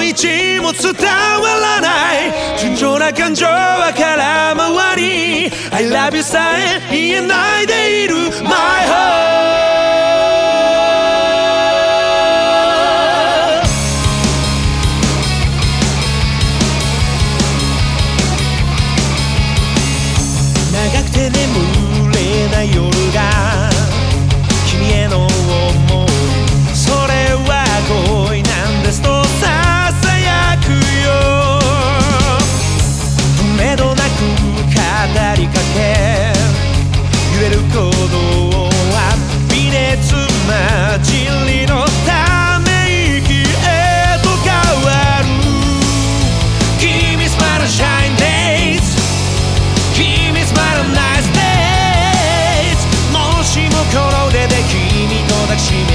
日も伝わらない純情な感情は空回り I love you さえ言えないでいる My heart長くて眠れない夜が君への想いそれは恋なんですとささやくよ止めどなく語りかけ言えることは微熱混じりのため息へと変わる君 Smile and Shine Days 君 Smile and Nice Days もしもこの腕で君と抱きしめ